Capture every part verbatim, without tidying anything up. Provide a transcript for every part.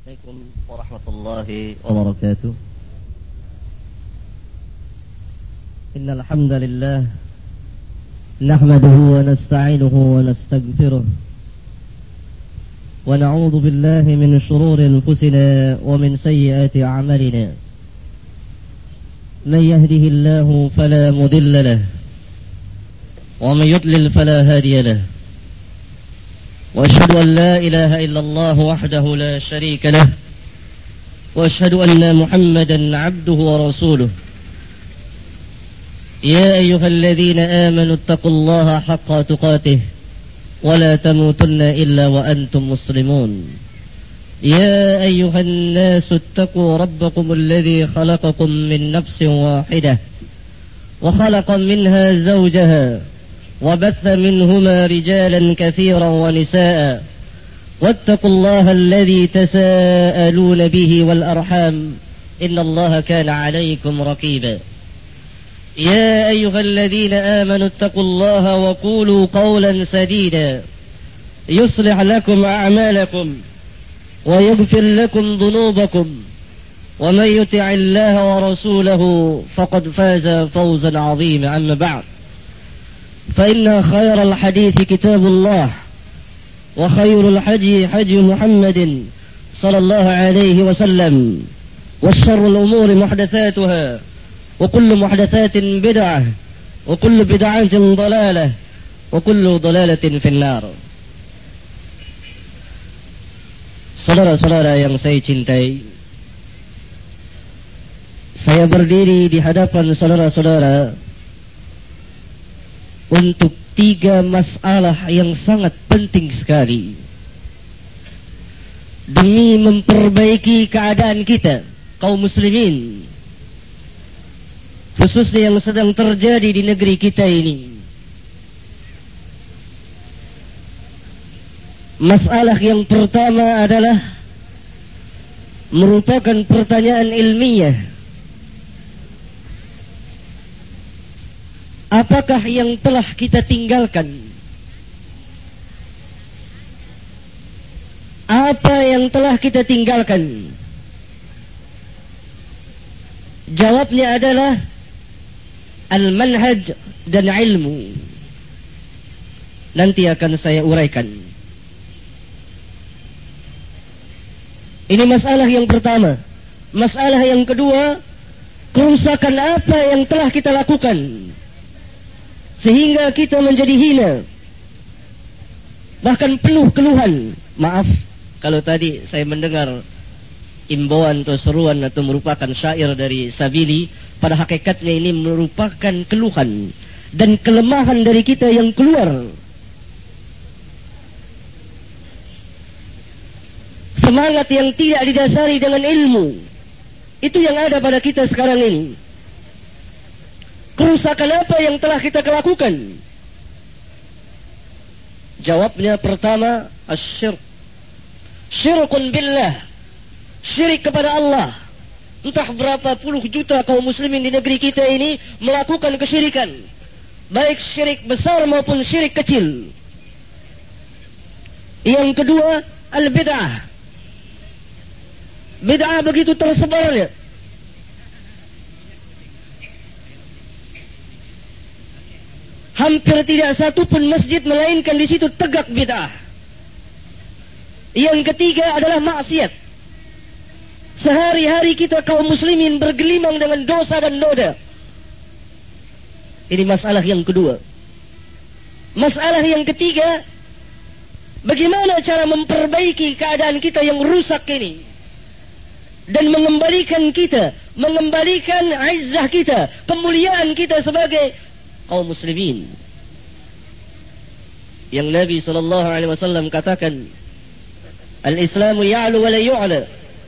عليكم ورحمة الله وبركاته. إن الحمد لله نحمده ونستعينه ونستغفره ونعوذ بالله من شرور أنفسنا ومن سيئات أعمالنا. من يهده الله فلا مضل له ومن يضلل فلا هادي له، وأشهد أن لا إله إلا الله وحده لا شريك له، وأشهد أن محمدا عبده ورسوله. يا أيها الذين آمنوا اتقوا الله حق تقاته ولا تموتن إلا وأنتم مسلمون. يا أيها الناس اتقوا ربكم الذي خلقكم من نفس واحدة وخلق منها زوجها وبث منهما رجالا كثيرا ونساء، واتقوا الله الذي تساءلون به والأرحام إن الله كان عليكم رقيبا. يا أيها الذين آمنوا اتقوا الله وقولوا قولا سديدا يصلح لكم أعمالكم ويغفر لكم ذنوبكم، ومن يطع الله ورسوله فقد فاز فوزا عظيما. أما بعد، فإن خير الحديث كتاب الله، وخير الحدي حدي محمد صلى الله عليه وسلم، والشر الأمور محدثاتها، وكل محدثات بدعة، وكل بدعة ضلالة، وكل ضلالة في النار. Saudara-saudara yang saya cintai, saya berdiri di hadapan saudara-saudara untuk tiga masalah yang sangat penting sekali demi memperbaiki keadaan kita kaum muslimin, khususnya yang sedang terjadi di negeri kita ini. Masalah yang pertama adalah merupakan pertanyaan ilmiah. Apakah yang telah kita tinggalkan? Apa yang telah kita tinggalkan? Jawabnya adalah al-manhaj dan ilmu. Nanti akan saya uraikan. Ini masalah yang pertama. Masalah yang kedua, kerusakan apa yang telah kita lakukan sehingga kita menjadi hina, bahkan penuh keluhan. Maaf kalau tadi saya mendengar imbauan atau seruan atau merupakan syair dari Sabili. Pada hakikatnya ini merupakan keluhan dan kelemahan dari kita yang keluar. Semangat yang tidak didasari dengan ilmu, itu yang ada pada kita sekarang ini. Kerusakan apa yang telah kita lakukan? Jawabnya pertama, asyirk. Syirkun billah, syirik kepada Allah. Entah berapa puluh juta kaum muslimin di negeri kita ini melakukan kesyirikan, baik syirik besar maupun syirik kecil. Yang kedua, al-bid'ah. Bid'ah begitu tersebarnya. Hampir tidak satu pun masjid melainkan di situ tegak bid'ah. Yang ketiga adalah maksiat. Sehari-hari kita kaum muslimin bergelimang dengan dosa dan noda. Ini masalah yang kedua. Masalah yang ketiga, bagaimana cara memperbaiki keadaan kita yang rusak ini dan mengembalikan kita, mengembalikan izzah kita, kemuliaan kita sebagai kaum muslimin. Yang Nabi sallallahu alaihi wasallam katakan, al-Islamu ya'lu wa la yu'la.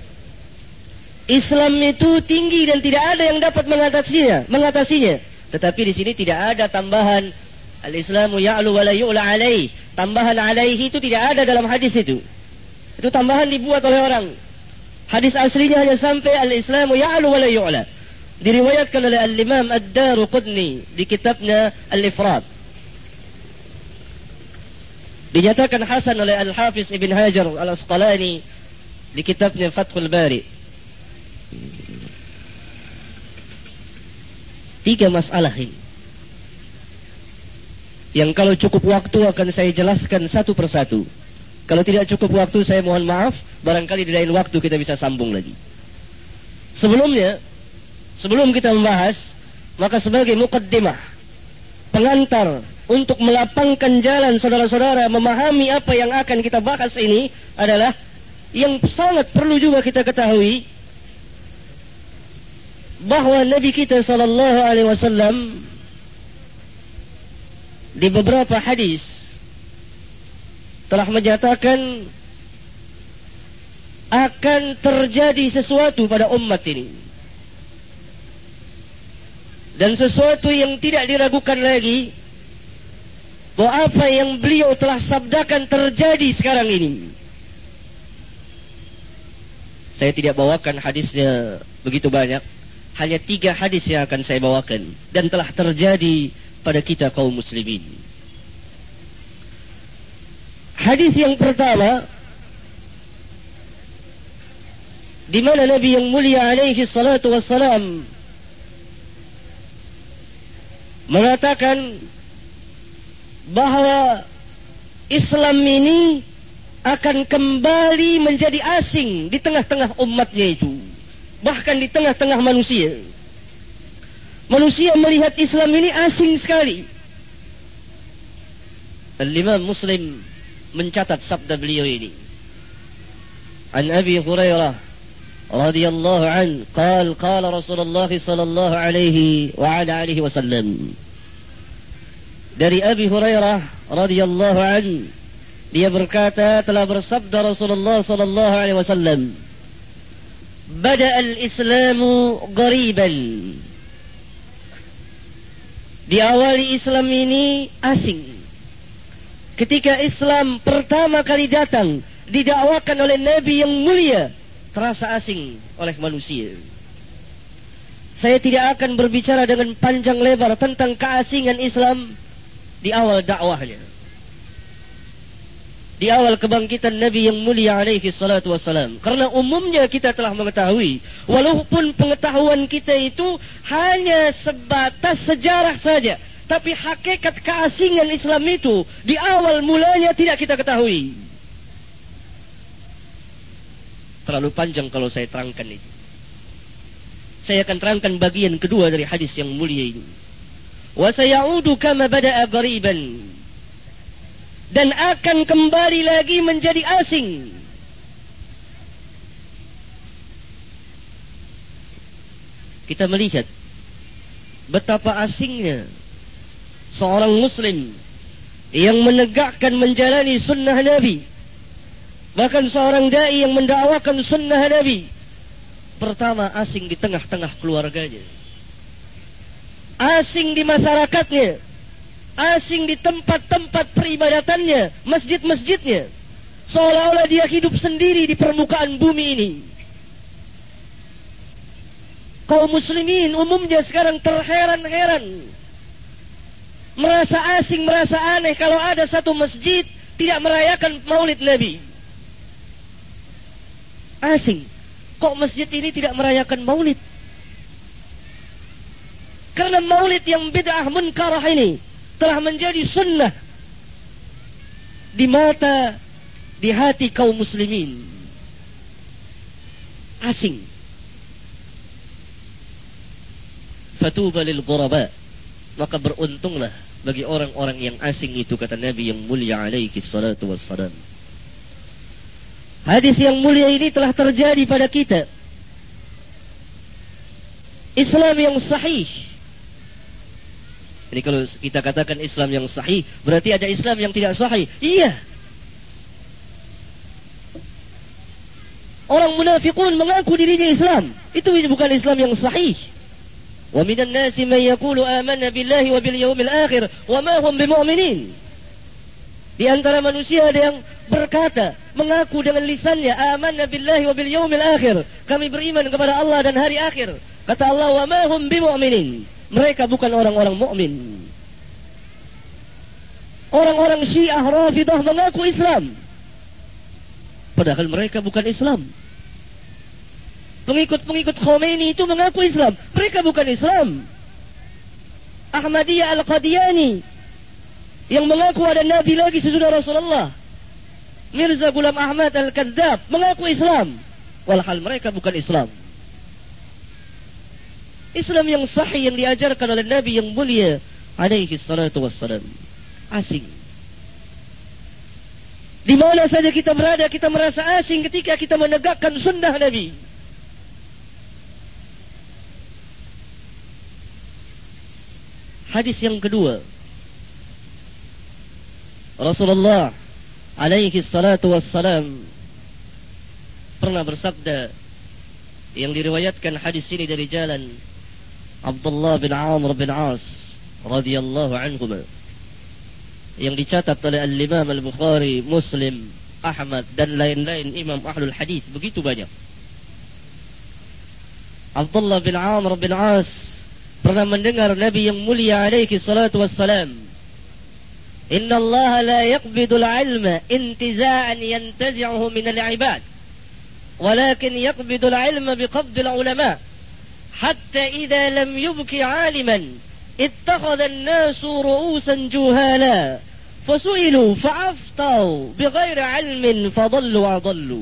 Islam itu tinggi dan tidak ada yang dapat mengatasinya, mengatasinya. Tetapi di sini tidak ada tambahan al-Islamu ya'lu wa la yu'la alaih. Tambahan alaihi itu tidak ada dalam hadis itu. Itu tambahan dibuat oleh orang. Hadis aslinya hanya sampai al-Islamu ya'lu wa la yu'la. Diriwayatkan oleh al-Imam Ad-Daruqutni di kitabnya Al-Ifrad. Dinyatakan hasan oleh Al-Hafiz Ibn Hajar Al-Asqalani di kitabnya Fathul Bari. Tiga masalah ini yang kalau cukup waktu akan saya jelaskan satu persatu. Kalau tidak cukup waktu, saya mohon maaf. Barangkali di lain waktu kita bisa sambung lagi. Sebelumnya, sebelum kita membahas, maka sebagai muqaddimah, pengantar untuk melapangkan jalan saudara-saudara memahami apa yang akan kita bahas ini adalah yang sangat perlu juga kita ketahui bahwa Nabi kita sallallahu alaihi wasallam di beberapa hadis telah menyatakan akan terjadi sesuatu pada umat ini, dan sesuatu yang tidak diragukan lagi bahwa apa yang beliau telah sabdakan terjadi sekarang ini. Saya tidak bawakan hadisnya begitu banyak, hanya tiga hadis yang akan saya bawakan dan telah terjadi pada kita kaum muslimin. Hadis yang pertama, di mana Nabi yang mulia alaihi salatu wassalam mengatakan bahawa Islam ini akan kembali menjadi asing di tengah-tengah umatnya itu, bahkan di tengah-tengah manusia. Manusia melihat Islam ini asing sekali. Al-Imam Muslim mencatat sabda beliau ini. An Abi Hurairah radhiyallahu an, qala qala Rasulullah sallallahu alaihi wa ala alihi wasallam. Dari Abi Hurairah radhiyallahu an, dia berkata, telah bersabda Rasulullah sallallahu alaihi wasallam, "Bada al-Islamu ghariban." Diawali Islam ini asing. Ketika Islam pertama kali datang, didakwakan oleh Nabi yang mulia, terasa asing oleh manusia. Saya tidak akan berbicara dengan panjang lebar tentang keasingan Islam di awal dakwahnya, di awal kebangkitan Nabi yang mulia alaihi salatu wassalam. Karena umumnya kita telah mengetahui, walaupun pengetahuan kita itu hanya sebatas sejarah saja, tapi hakikat keasingan Islam itu di awal mulanya tidak kita ketahui. Terlalu panjang kalau saya terangkan itu. Saya akan terangkan bagian kedua dari hadis yang mulia ini. Wa sayaudu kama bada'a ghariban. Dan akan kembali lagi menjadi asing. Kita melihat betapa asingnya seorang muslim yang menegakkan menjalani sunnah Nabi, bahkan seorang dai yang mendakwakan sunnah Nabi. Pertama, asing di tengah-tengah keluarganya, asing di masyarakatnya, asing di tempat-tempat peribadatannya, masjid-masjidnya, seolah-olah dia hidup sendiri di permukaan bumi ini. Kaum muslimin umumnya sekarang terheran-heran, merasa asing, merasa aneh kalau ada satu masjid tidak merayakan maulid Nabi. Asing, kok masjid ini tidak merayakan maulid? Karena maulid yang bid'ah munkarah ini telah menjadi sunnah di mata, di hati kaum muslimin. Asing. Fatuba lil ghuraba, maka beruntunglah bagi orang-orang yang asing itu, kata Nabi yang mulia alaihi salatu wassalam. Hadis yang mulia ini telah terjadi pada kita. Islam yang sahih. Jadi kalau kita katakan Islam yang sahih, berarti ada Islam yang tidak sahih. Iya. Orang munafiqun mengaku dirinya Islam, itu bukan Islam yang sahih. Wa minan nasi man yaqulu amanna billahi wa bil yawmil akhir wa ma hum bimu'minin. Di antara manusia ada yang berkata, mengaku dengan lisannya, amanna billahi wa bil yawmil akhir, kami beriman kepada Allah dan hari akhir. Kata Allah, wa ma hum bimu'minin, mereka bukan orang-orang mukmin. Orang-orang Syiah Rafidah mengaku Islam, padahal mereka bukan Islam. Pengikut-pengikut Khomeini itu mengaku Islam, mereka bukan Islam. Ahmadiyah Al-Qadiani yang mengaku ada Nabi lagi sesudah Rasulullah. Mirza Ghulam Ahmad Al-Kadzab mengaku Islam, walhal mereka bukan Islam. Islam yang sahih yang diajarkan oleh Nabi yang mulia alaihi salatu wassalam asing. Di mana saja kita berada, kita merasa asing ketika kita menegakkan sunnah Nabi. Hadis yang kedua, Rasulullah alaihi salatu wassalam pernah bersabda, yang diriwayatkan hadis ini dari jalan Abdullah bin Amr bin As radhiyallahu anhuma, yang dicatat oleh Al-Imam Al-Bukhari, Muslim, Ahmad dan lain-lain imam ahlul hadis, begitu banyak. Abdullah bin Amr bin As pernah mendengar Nabi yang mulia alaihi salatu wassalam, Inna Allah la yaqbidul ilma intiza'an yantazi'uhu minal ibad, walakin yaqbidul ilma biqabdil ulama, hatta idha lam yubki aliman ittakhadha an-nasu ru'usan juhala fasu'ilu fa'aftau bighairi ilmin fadallu adallu.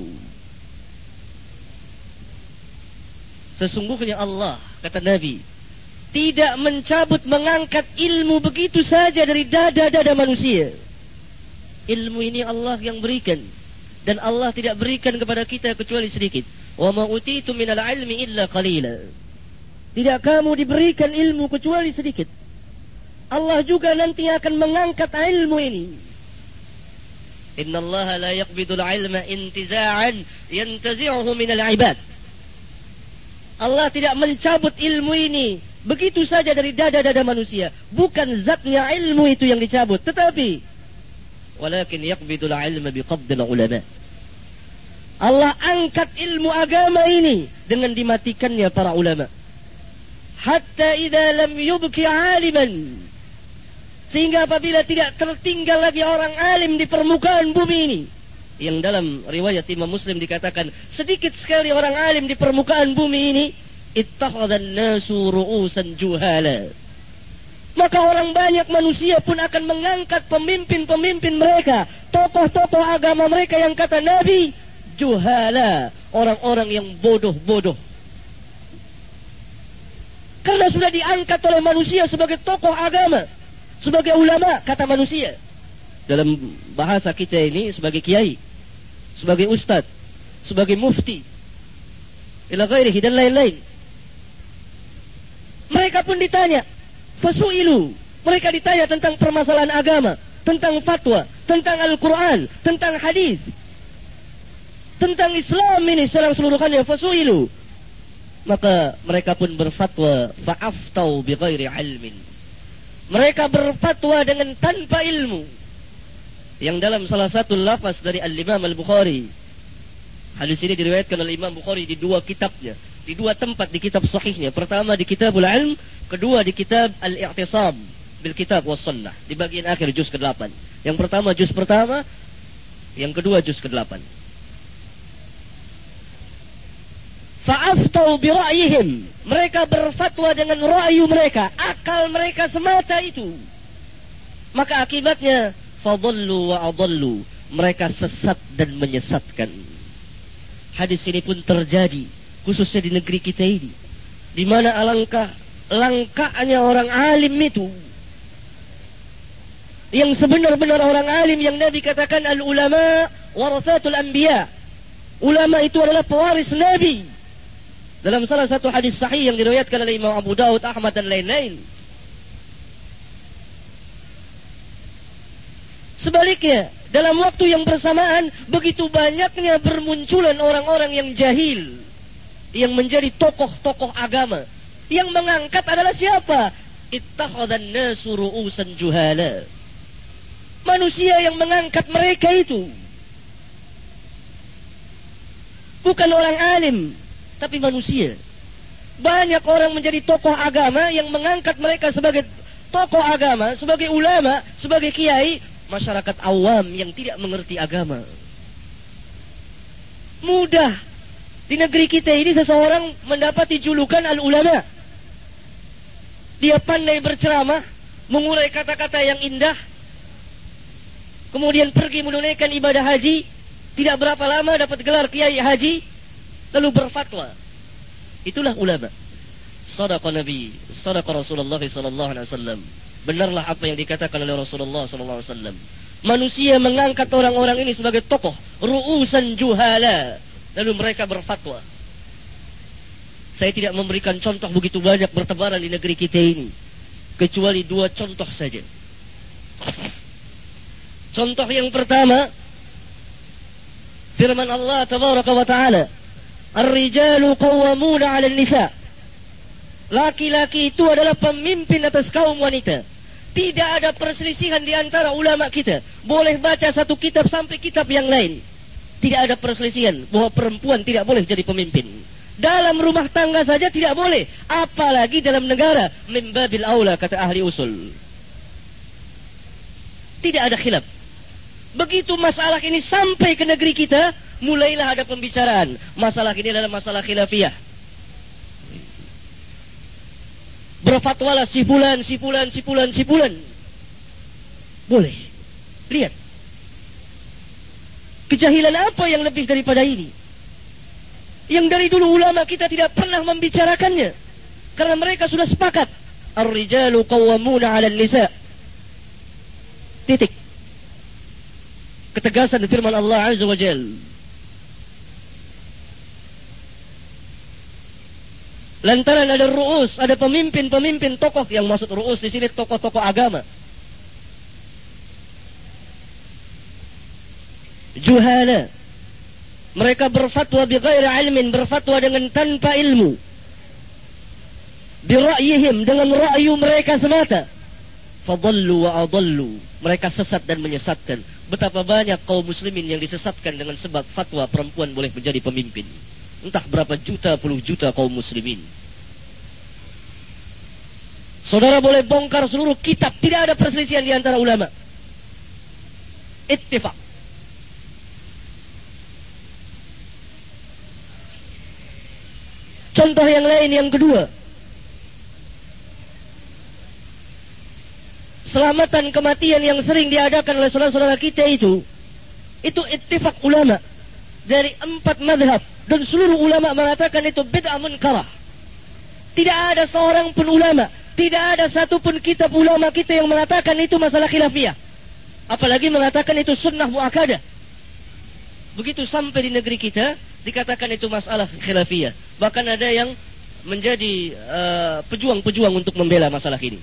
Sesungguhnya Allah, kata Nabi, tidak mencabut, mengangkat ilmu begitu saja dari dada-dada manusia. Ilmu ini Allah yang berikan, dan Allah tidak berikan kepada kita kecuali sedikit. Wa ma utitu minal ilmi illa qalila. Tidak kamu diberikan ilmu kecuali sedikit. Allah juga nanti akan mengangkat ilmu ini. Inna Allah la yaqbidul ilma intiza'an yantazi'uhu minal ibad. Allah tidak mencabut ilmu ini begitu saja dari dada-dada manusia. Bukan zatnya ilmu itu yang dicabut, tetapi walakin yaqbidul ilma biqabdil ulama. Allah angkat ilmu agama ini dengan dimatikannya para ulama. Hatta idza lam yubki aliman, sehingga apabila tidak tertinggal lagi orang alim di permukaan bumi ini, yang dalam riwayat Imam Muslim dikatakan sedikit sekali orang alim di permukaan bumi ini, ittakhadhan nasu ru'usan juhala, maka orang banyak manusia pun akan mengangkat pemimpin-pemimpin mereka, tokoh-tokoh agama mereka yang kata Nabi, juhala, orang-orang yang bodoh-bodoh. Karena sudah diangkat oleh manusia sebagai tokoh agama, sebagai ulama, kata manusia. Dalam bahasa kita ini sebagai kiai, sebagai ustaz, sebagai mufti, ila ghairihi dan lain-lain. Mereka pun ditanya, fasu'ilu, mereka ditanya tentang permasalahan agama, tentang fatwa, tentang Al-Quran, tentang hadis, tentang Islam ini secara keseluruhannya, fasu'ilu. Maka mereka pun berfatwa, fa'aftau bighairi ilmin. Mereka berfatwa dengan tanpa ilmu. Yang dalam salah satu lafaz dari Al-Imam Al-Bukhari, hadis ini diriwayatkan oleh Imam Bukhari di dua kitabnya, di dua tempat di kitab sahihnya. Pertama di Kitabul Ilm, kedua di kitab Al-I'tisam bil Kitab was Sunnah, di bagian akhir juz kedelapan. Yang pertama juz pertama, yang kedua juz kedelapan. Fa'aftau bira'yihim, mereka berfatwa dengan ra'yu mereka, akal mereka semata itu. Maka akibatnya fadallu wa adallu, mereka sesat dan menyesatkan. Hadis ini pun terjadi khususnya di negeri kita ini, di mana alangkah langkahnya orang alim itu, yang sebenar-benar orang alim yang Nabi katakan al-ulama warathatul anbiya. Ulama itu adalah pewaris Nabi. Dalam salah satu hadis sahih yang diriwayatkan oleh Imam Abu Daud, Ahmad dan lain-lain. Sebaliknya, dalam waktu yang bersamaan, begitu banyaknya bermunculan orang-orang yang jahil, yang menjadi tokoh-tokoh agama. Yang mengangkat adalah siapa? Ittakhadhan nasu ru'usan juhala. Manusia yang mengangkat mereka itu bukan orang alim, tapi manusia. Banyak orang menjadi tokoh agama yang mengangkat mereka sebagai tokoh agama, sebagai ulama, sebagai kiai. Masyarakat awam yang tidak mengerti agama. Mudah. Di negeri kita ini seseorang mendapati julukan al-ulama. Dia pandai berceramah, mengurai kata-kata yang indah, kemudian pergi menunaikan ibadah haji, tidak berapa lama dapat gelar kiai haji, lalu berfatwa. Itulah ulama. Sadaqa Nabi, sadaqa Rasulullah sallallahu alaihi wasallam. Benarlah apa yang dikatakan oleh Rasulullah sallallahu alaihi wasallam. Manusia mengangkat orang-orang ini sebagai tokoh, ru'usan juhala, lalu mereka berfatwa. Saya tidak memberikan contoh begitu banyak bertebaran di negeri kita ini, kecuali dua contoh saja. Contoh yang pertama, firman Allah tabaraka wa ta'ala, Ar-rijalu qawwamuna 'ala an-nisa. Laki-laki itu adalah pemimpin atas kaum wanita. Tidak ada perselisihan di antara ulama kita. Boleh baca satu kitab sampai kitab yang lain. Tidak ada perselisihan bahwa perempuan tidak boleh jadi pemimpin. Dalam rumah tangga saja tidak boleh, apalagi dalam negara. Min babil aula, kata ahli usul. Tidak ada khilaf. Begitu masalah ini sampai ke negeri kita, mulailah ada pembicaraan. Masalah ini adalah masalah khilafiyah. Berfatwalah si fulan, si fulan, si fulan, si fulan. Boleh. Lihat. Kejahilan apa yang lebih daripada ini? Yang dari dulu ulama kita tidak pernah membicarakannya. Karena mereka sudah sepakat. Ar-rijalu qawwamuna 'ala an-nisa. Titik. Ketegasan firman Allah Azza wa Jalla. Lantaran ada ru'us, ada pemimpin-pemimpin tokoh, yang maksud ru'us di sini tokoh-tokoh agama. Juhala. Mereka berfatwa bighairi ilmin, berfatwa dengan tanpa ilmu. Bira'yihim, dengan ra'yu mereka semata. Fadallu wa adallu. Mereka sesat dan menyesatkan. Betapa banyak kaum muslimin yang disesatkan dengan sebab fatwa perempuan boleh menjadi pemimpin. Entah berapa juta, puluh juta kaum muslimin. Saudara boleh bongkar seluruh kitab, tidak ada perselisihan di antara ulama. Ittifaq. Contoh yang lain, yang kedua. Selamatan kematian yang sering diadakan oleh saudara-saudara kita itu, itu ittifaq ulama dari empat madhab. Dan seluruh ulama mengatakan itu bid'ah munkarah. Tidak ada seorang pun ulama, tidak ada satu pun kitab ulama kita yang mengatakan itu masalah khilafiyah. Apalagi mengatakan itu sunnah mu'akadah. Begitu sampai di negeri kita, dikatakan itu masalah khilafiyah. Bahkan ada yang menjadi uh, pejuang-pejuang untuk membela masalah ini.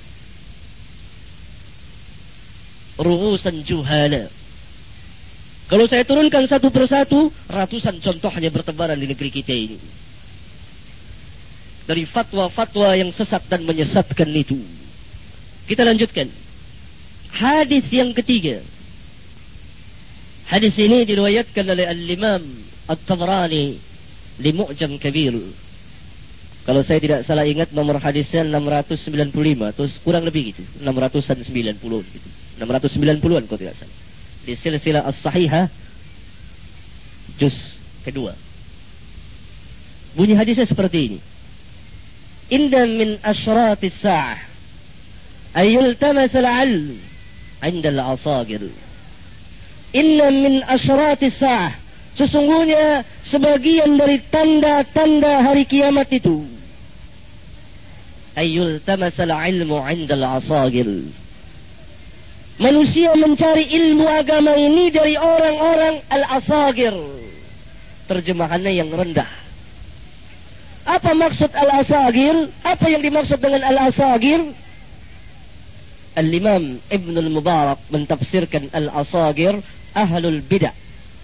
Ru'usan juhala. Kalau saya turunkan satu persatu, ratusan contohnya bertebaran di negeri kita ini. Dari fatwa-fatwa yang sesat dan menyesatkan itu. Kita lanjutkan. Hadis yang ketiga. Hadis ini diriwayatkan oleh Al-Imam At-Tabrani di Mu'jam Kabir. Kalau saya tidak salah ingat nomor hadisnya enam ratus sembilan puluh lima, terus kurang lebih gitu, enam ratus sembilan puluh gitu. enam ratus sembilan puluhan kalau tidak salah. Di silsilah as-sahihah juz kedua. Bunyi hadisnya seperti ini. Inna min asyratis sa'ah ayyultamas al-'ilm 'inda al-'asagir. Inna min asyratis sa'ah, sesungguhnya sebagian dari tanda-tanda hari kiamat itu, ayyultamas al-'ilmu 'inda al-'asagir. Manusia mencari ilmu agama ini dari orang-orang al-asagir. Terjemahannya yang rendah. Apa maksud al-asagir? Apa yang dimaksud dengan al-asagir? Al-Imam Ibn al-Mubarak mentafsirkan al-asagir ahlul bid'ah.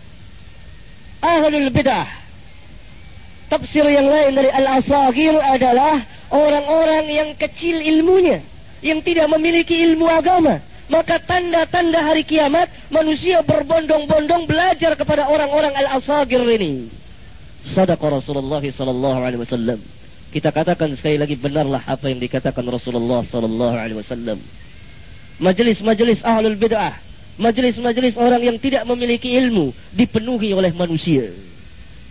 Ahlul bid'ah. Tafsir yang lain dari al-asagir adalah orang-orang yang kecil ilmunya, yang tidak memiliki ilmu agama. Maka tanda-tanda hari kiamat, manusia berbondong-bondong belajar kepada orang-orang al-asagir ini. Sadaqa Rasulullah sallallahu alaihi wasallam. Kita katakan sekali lagi, benarlah apa yang dikatakan Rasulullah sallallahu alaihi wasallam. Majelis-majelis ahlul bid'ah, majelis-majelis orang yang tidak memiliki ilmu, dipenuhi oleh manusia.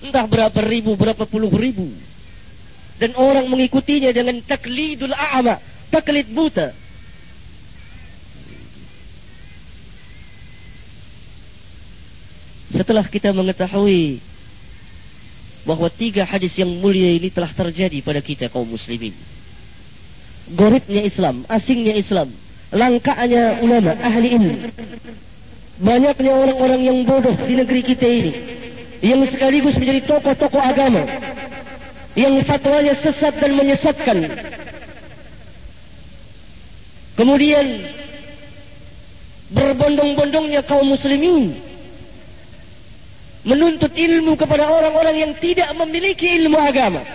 Entah berapa ribu, berapa puluh ribu. Dan orang mengikutinya dengan taklidul a'ma, taklid buta. Setelah kita mengetahui bahawa tiga hadis yang mulia ini telah terjadi pada kita kaum muslimin, goribnya Islam, asingnya Islam, langkahnya ulama, ahli ilmu, banyaknya orang-orang yang bodoh di negeri kita ini, yang sekaligus menjadi tokoh-tokoh agama, yang fatwanya sesat dan menyesatkan. Kemudian berbondong-bondongnya kaum muslimin menuntut ilmu kepada orang-orang yang tidak memiliki ilmu agama,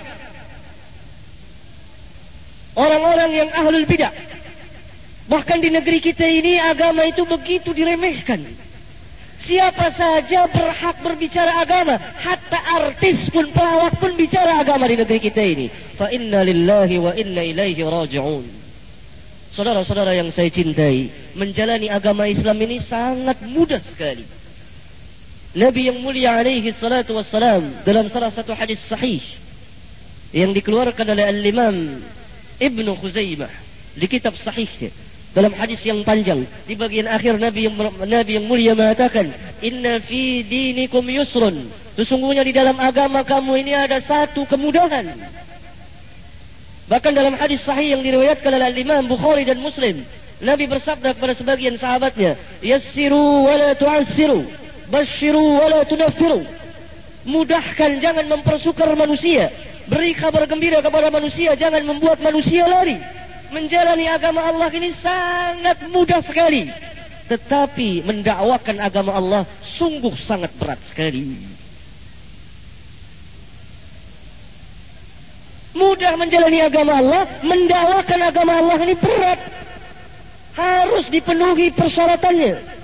orang-orang yang ahlul bidah. Bahkan di negeri kita ini agama itu begitu diremehkan. Siapa saja berhak berbicara agama, hatta artis pun, pelawak pun bicara agama di negeri kita ini. Fa inna lillahi wa inna ilaihi raji'un. Saudara-saudara yang saya cintai, menjalani agama Islam ini sangat mudah sekali. Nabi yang mulia alaihi salatu wassalam dalam salah satu hadis sahih yang dikeluarkan oleh Al-Imam Ibnu Khuzaimah di kitab sahihnya, dalam hadis yang panjang, di bagian akhir Nabi yang, Nabi yang mulia mengatakan, inna fi dinikum yusrun, sesungguhnya di dalam agama kamu ini ada satu kemudahan. Bahkan dalam hadis sahih yang diriwayatkan oleh Al-Imam Bukhari dan Muslim, Nabi bersabda kepada sebagian sahabatnya, yassiru wa la tu'assiru, basyiru wa la tunaffiru, mudahkan, jangan mempersukar manusia, beri kabar gembira kepada manusia, jangan membuat manusia lari. Menjalani agama Allah ini sangat mudah sekali, tetapi mendakwakan agama Allah sungguh sangat berat sekali. Mudah menjalani agama Allah, mendakwakan agama Allah ini berat, harus dipenuhi persyaratannya.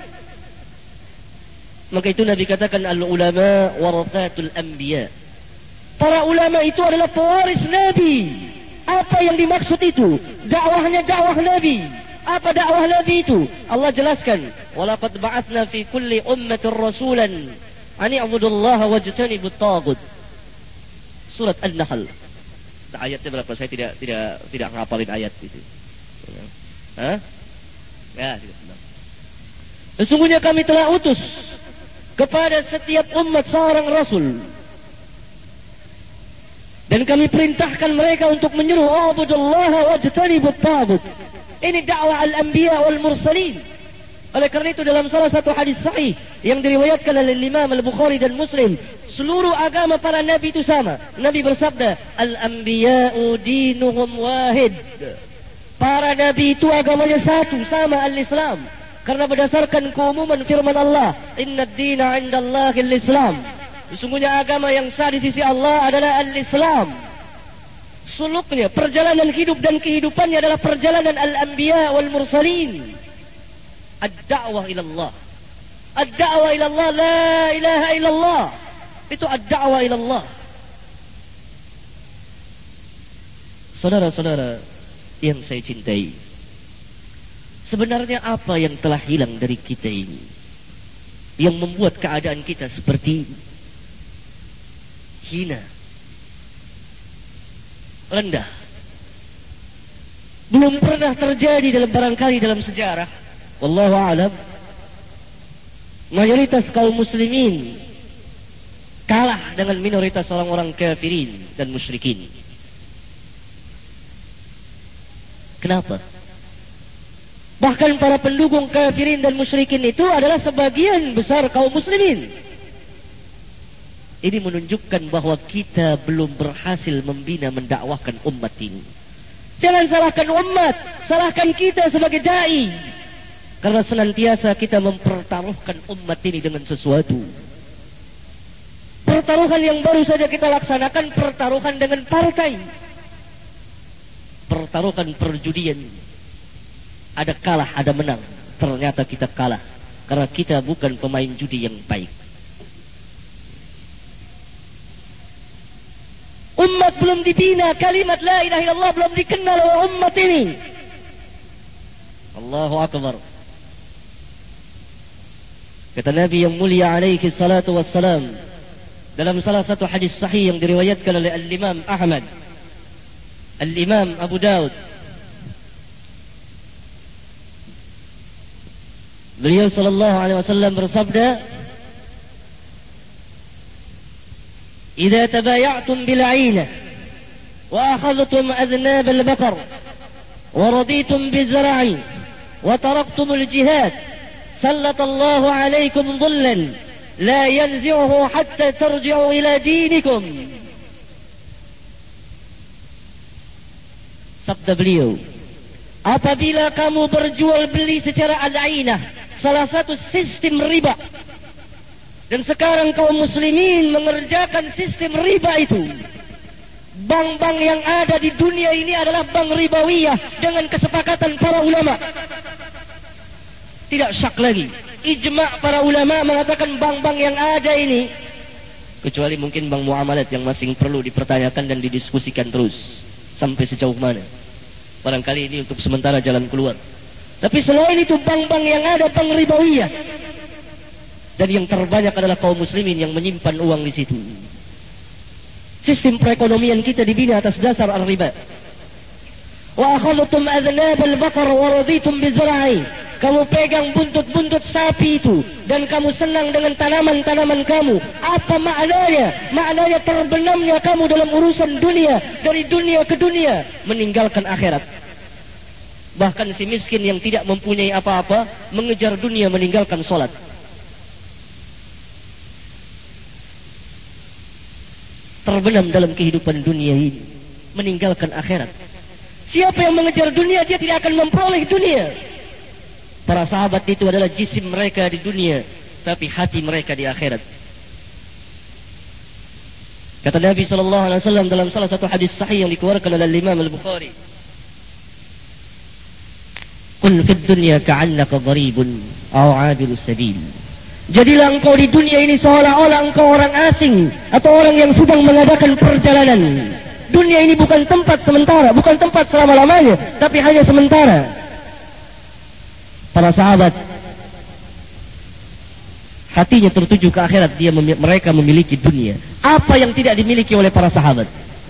Maka itu Nabi katakan, al-ulama warathatul anbiya, para ulama itu adalah pewaris Nabi. Apa yang dimaksud itu? Dakwahnya dakwah Nabi. Apa dakwah Nabi itu? Allah jelaskan, walaqad ba'atsna fi kulli ummatin rasulan an i'budullaha wajtanibut taghut. Surat An-Nahl. Ayatnya berapa? Saya tidak tidak tidak hafalin ayat itu. Hah? Ya, tidak benar. Sesungguhnya kami telah utus kepada setiap umat seorang rasul, dan kami perintahkan mereka untuk menyeru ubudullaha wajtanibut taghut. Ini dakwah al-anbiya wal mursalin. Oleh kerana itu dalam salah satu hadis sahih yang diriwayatkan oleh Imam Al-Bukhari dan Muslim, seluruh agama para nabi itu sama. Nabi bersabda, al-anbiya'u dinuhum wahid. Para nabi itu agamanya satu, sama, al-Islam. Karena berdasarkan keumuman firman Allah, inna ad-dina 'indallahi al-Islam. Sesungguhnya agama yang sah di sisi Allah adalah al-Islam. Suluknya, perjalanan hidup dan kehidupannya adalah perjalanan al-anbiya wal mursalin. Ad-da'wah ila Allah. Ad-da'wah ila Allah, la ilaha illallah. Itu ad-da'wah ila Allah. Saudara-saudara yang saya cintai, sebenarnya apa yang telah hilang dari kita ini, yang membuat keadaan kita seperti ini? Hina, rendah. Belum pernah terjadi dalam barangkali dalam sejarah, wallahu a'lam, mayoritas kaum muslimin kalah dengan minoritas orang-orang kafirin dan musyrikin. Kenapa? Bahkan para pendukung kafirin dan musyrikin itu adalah sebagian besar kaum muslimin. Ini menunjukkan bahawa kita belum berhasil membina, mendakwahkan umat ini. Jangan salahkan umat, salahkan kita sebagai da'i. Karena senantiasa kita mempertaruhkan umat ini dengan sesuatu. Pertaruhan yang baru saja kita laksanakan, pertaruhan dengan partai, pertaruhan perjudian. Ada kalah, ada menang. Ternyata kita kalah karena kita bukan pemain judi yang baik. Umat belum dibina, kalimat la ilaha illallah belum dikenal oleh umat ini. Allahu Akbar. Kata Nabi yang mulia alaihi salatu wassalam dalam salah satu hadis sahih yang diriwayatkan oleh Al-Imam Ahmad, Al-Imam Abu Daud, beliau sallallahu alaihi wasallam bersabda, "Idza tabaya'tum bil 'ainah wa akhadhtum adnab al-baqar wa raditum biz-zar'i wa taraktum al-jihad, sallallahu 'alaykum dhullan la yanzi'uhu hatta tarji'u ila dinikum." Sabda beliau, apabila kamu berjual beli secara al-'ainah, salah satu sistem riba, dan sekarang kaum muslimin mengerjakan sistem riba itu, bank-bank yang ada di dunia ini adalah bank ribawiyah dengan kesepakatan para ulama. Tidak syak lagi, ijma' para ulama mengatakan bank-bank yang ada ini, kecuali mungkin bank muamalat yang masih perlu dipertanyakan dan didiskusikan terus sampai sejauh mana. Barangkali ini untuk sementara jalan keluar. Tapi selain itu bank-bank yang ada bank ribawiyah, dan yang terbanyak adalah kaum muslimin yang menyimpan uang di situ. Sistem perekonomian kita dibina atas dasar ar-riba. Wa akhadhtum adnab al-baqar wa raditum biz-zar'i. Kamu pegang buntut-buntut sapi itu dan kamu senang dengan tanaman-tanaman kamu. Apa maknanya? Maknanya terbenamnya kamu dalam urusan dunia, dari dunia ke dunia, meninggalkan akhirat. Bahkan si miskin yang tidak mempunyai apa-apa mengejar dunia, meninggalkan solat. Terbenam dalam kehidupan dunia ini, meninggalkan akhirat. Siapa yang mengejar dunia, dia tidak akan memperoleh dunia. Para sahabat itu adalah jisim mereka di dunia, tapi hati mereka di akhirat. Kata Nabi sallallahu alaihi wasallam dalam salah satu hadis sahih yang dikeluarkan oleh Imam Al-Bukhari, "Qul fid dunya ka'annaka gharibun aw 'abirus sabil." Jadilah engkau di dunia ini seolah-olah engkau orang asing atau orang yang sedang mengadakan perjalanan. Dunia ini bukan tempat sementara, bukan tempat selama-lamanya, tapi hanya sementara. Para sahabat hatinya tertuju ke akhirat, dia mem- mereka memiliki dunia. Apa yang tidak dimiliki oleh para sahabat?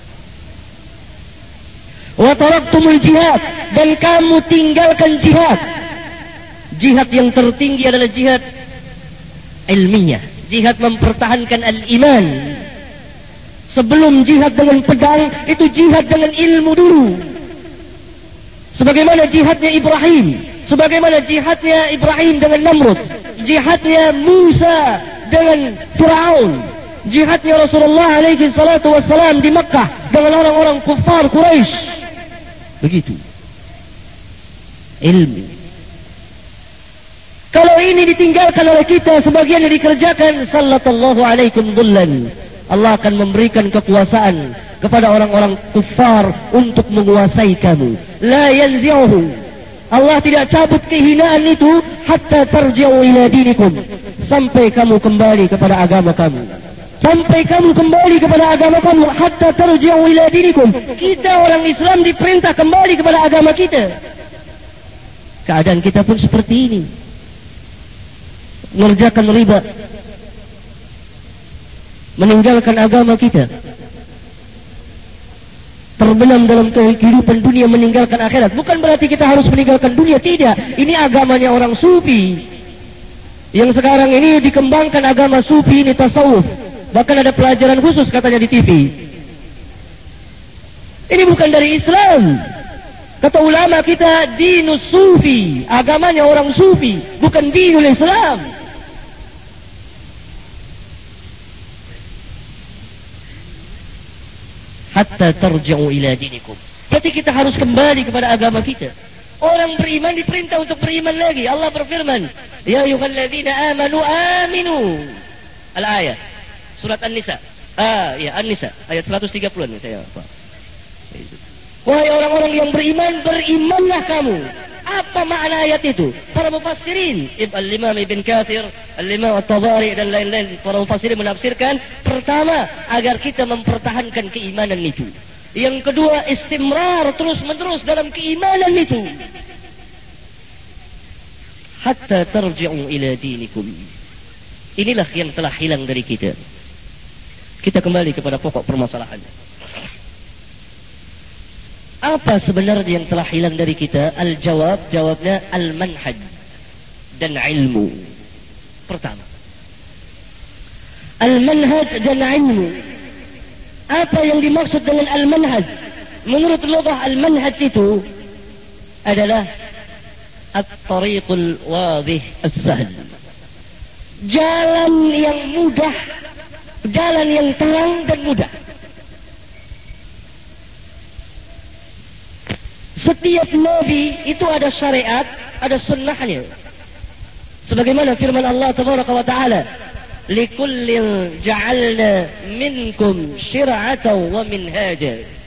Wa taraktumul jihad, dan kamu tinggalkan jihad. Jihad yang tertinggi adalah jihad ilmiah, jihad mempertahankan al-iman. Sebelum jihad dengan pedang, itu jihad dengan ilmu dulu. Sebagaimana jihadnya Ibrahim, sebagaimana jihadnya Ibrahim dengan Namrud, jihadnya Musa dengan Fir'aun, jihadnya Rasulullah alaihi salatu wassalam di Makkah dengan orang-orang kufar Quraisy. Begitu. Ilmu. Kalau ini ditinggalkan oleh kita, sebagian yang dikerjakan, sallallahu alaikum dhullan, Allah akan memberikan kekuasaan kepada orang-orang kufar untuk menguasai kamu. La yanzi'uhu, Allah tidak cabut kehinaan itu hatta tarji'u ila dinikum, sampai kamu kembali kepada agama kamu. Sampai kamu kembali kepada agama kamu, hatta tarji'u ila dinikum. Kita orang Islam diperintah kembali kepada agama kita. Keadaan kita pun seperti ini. Mengerjakan riba, meninggalkan agama kita, terbenam dalam kehidupan dunia, meninggalkan akhirat. Bukan berarti kita harus meninggalkan dunia, tidak. Ini agamanya orang sufi. Yang sekarang ini dikembangkan agama sufi ini, tasawuf. Bahkan ada pelajaran khusus katanya di T V. Ini bukan dari Islam. Kata ulama kita, dinus sufi, agamanya orang sufi, bukan dinul Islam. Hatta tarji'u ila dinikum. Berarti kita harus kembali kepada agama kita. Orang beriman diperintah untuk beriman lagi. Allah berfirman, ya ayyuhalladzina amanu aminu. Al-ayat surat An-Nisa. Ah, ya An-Nisa ayat seratus tiga puluh ni saya apa. Wahai orang-orang yang beriman, berimanlah kamu. Apa makna ayat itu? Para mufassirin, Al-Imam Ibn Katsir, Al-Imam At-Tabari dan lain-lain, para mufassirin menafsirkan, pertama, agar kita mempertahankan keimanan itu. Yang kedua, istimrar, terus-menerus dalam keimanan itu. Hatta tarji'u ila dinikum. Inilah yang telah hilang dari kita. Kita kembali kepada pokok permasalahannya. Apa sebenarnya yang telah hilang dari kita? Al-jawab, jawabnya al-manhaj dan ilmu. Pertama, al-manhaj dan ilmu. Apa yang dimaksud dengan al-manhaj? Menurut lughah al-manhaj itu adalah at-tariqul wadih as-sahl. Jalan yang mudah, jalan yang terang dan mudah. Setiap nabi itu ada syariat, ada sunnahnya. Sebagaimana firman Allah Tabaraka wa Ta'ala, "Likullin ja'alna minkum syir'atan wa minhaja."